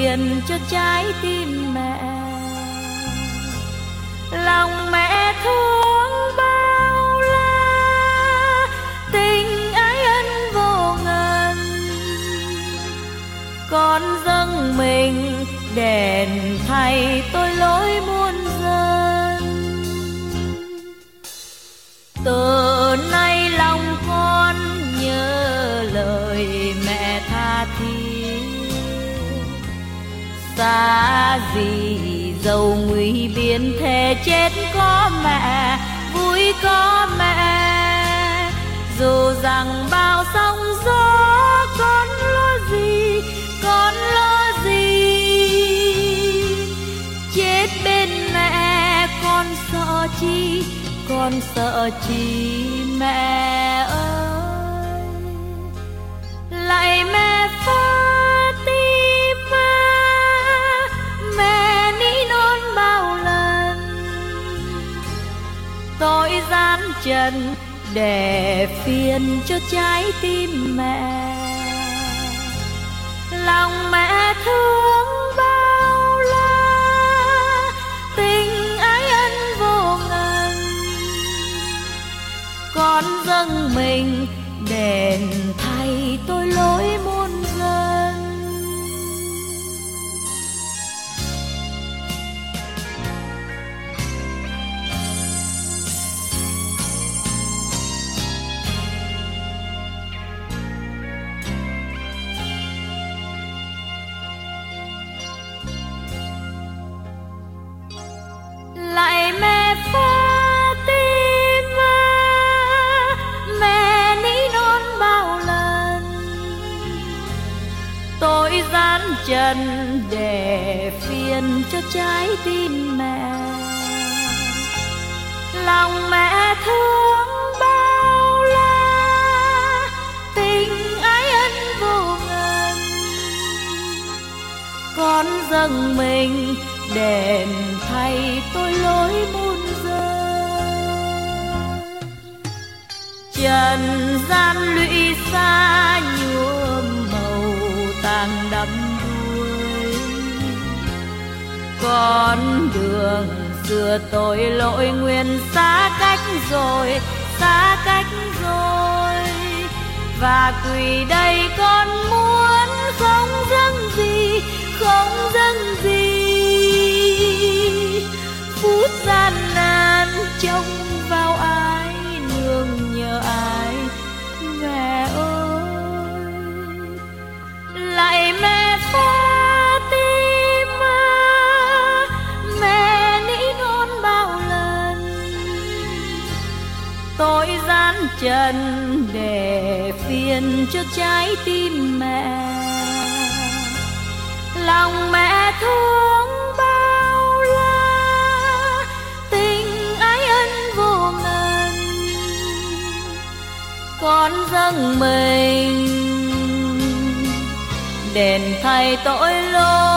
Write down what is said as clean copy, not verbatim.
phiền cho trái tim mẹ. Lòng mẹ thương bao la, tình ái ân vô ngần. Con dâng mình đền thay tôi lỗi muôn dân. Từ nay lòng con nhớ lời mẹ tha thiết. Xa gì dầu nguy biên thề chết có mẹ, vui có mẹ. Dù rằng bao sóng gió con lo gì, con lo gì. Chết bên mẹ con sợ chi, con sợ chi mẹ ơi. Lạy mẹ Fatima, mẹ ní non bao lần. Tội gian trần để phiền cho trái tim mẹ. Lòng mẹ thương bao la, tình ái ân vô ngần. Con dâng mình đền thay tôi lỗi muôn dân. Lạy mẹ Fatima, mẹ ní non bao lần. Tội gian trần để phiền cho trái tim mẹ. Lòng mẹ thương bao la, tình ái ân vô ngần. Con dâng mình đền thay tôi lỗi muôn dân. Trần gian lụy xa nhuộm màu tàn đắm đuối. Con đường xưa tôi lỗi nguyện xa cách rồi, xa cách rồi. Và quỳ đây con muốn không dâng gì, không dâng gì. Phút gian nan trông vào ai, nương nhờ ai mẹ ơi. Lạy mẹ Fatima, mẹ ní non bao lần. Tội gian trần để phiền cho trái tim mẹ. Lòng mẹ thương bao la, tình ái ân vô ngần. Con dâng mình đền thay tội lỗi